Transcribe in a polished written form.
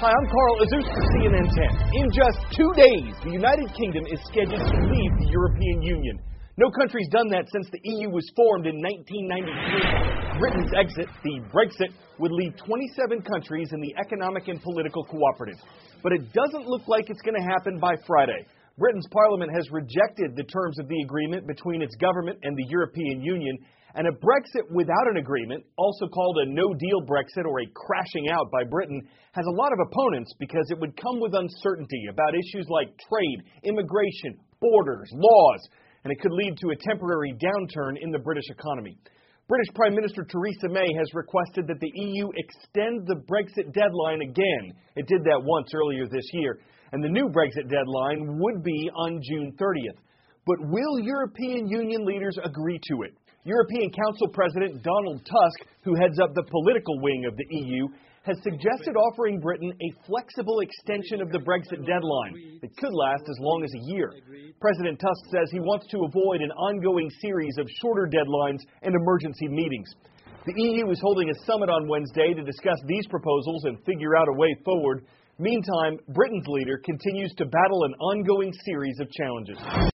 Hi, I'm Carl Azuz for CNN 10. In just 2 days, the United Kingdom is scheduled to leave the European Union. No country's done that since the EU was formed in 1993. Britain's exit, the Brexit, would leave 27 countries in the economic and political cooperative. But it doesn't look like it's going to happen by Friday. Britain's parliament has rejected the terms of the agreement between its government and the European Union, and a Brexit without an agreement, also called a no-deal Brexit or a crashing out by Britain, has a lot of opponents because it would come with uncertainty about issues like trade, immigration, borders, laws, and it could lead to a temporary downturn in the British economy. British Prime Minister Theresa May has requested that the EU extend the Brexit deadline again. It did that once earlier this year, and the new Brexit deadline would be on June 30th. But will European Union leaders agree to it? European Council President Donald Tusk, who heads up the political wing of the EU, has suggested offering Britain a flexible extension of the Brexit deadline that could last as long as a year. President Tusk says he wants to avoid an ongoing series of shorter deadlines and emergency meetings. The EU is holding a summit on Wednesday to discuss these proposals and figure out a way forward. Meantime, Britain's leader continues to battle an ongoing series of challenges.